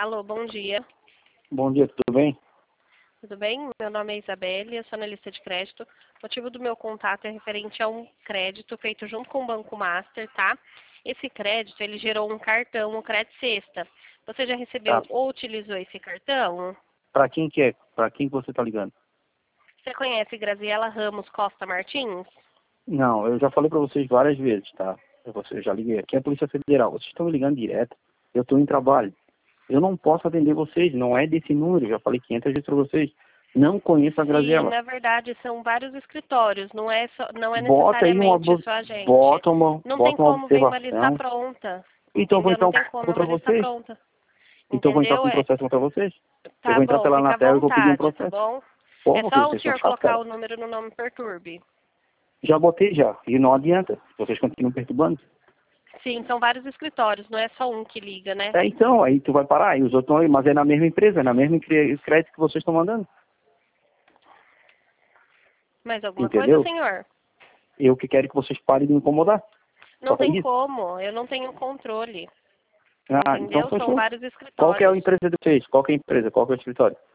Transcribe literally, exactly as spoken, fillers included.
Alô, bom dia. Bom dia, tudo bem? Tudo bem? Meu nome é Isabelle, eu sou analista de crédito. O motivo do meu contato é referente a um crédito feito junto com o Banco Master, tá? Esse crédito, ele gerou um cartão, um crédito sexta. Você já recebeu Tá. ou utilizou esse cartão? Para quem que é? Para quem que você está ligando? Você conhece Graziela Ramos Costa Martins? Não, eu já falei para vocês várias vezes, tá? Eu, você, eu já liguei aqui, é a Polícia Federal. Vocês estão me ligando direto. Eu estou em trabalho. Eu não posso atender vocês, não é desse número. Eu já falei quinhentas vezes para vocês. Não conheço a Sim, Graziela. na verdade, são vários escritórios, não é, só, não é Bota aí uma, necessariamente bu- só a gente. bota uma, Não tem bota uma como vir uma lista observação. pronta, Então eu vou entendeu? entrar Não um tem como, é contra uma lista vocês. pronta. Então eu vou entrar Entendeu? com um É, processo contra vocês. Eu tá vou entrar bom, pela fica à Anatel e vou pedir um vontade, tá processo. bom? É Como só o vocês são senhor chatos, colocar cara? o número no nome Perturbe. Já botei já, e não adianta. Vocês continuam perturbando. Sim, são vários escritórios, não é só um que liga, né? É, então, aí tu vai parar, e os outros estão aí, mas é na mesma empresa, é na mesma cre- crédito que vocês estão mandando. Mais alguma coisa, Entendeu? senhor? Eu que quero que vocês parem de me incomodar. Não Só tem isso. como, eu não tenho controle. Ah, então Entendeu? São fechou. vários Qual que é a escritórios. empresa de vocês? Qual que é a empresa? Qual que é o escritório?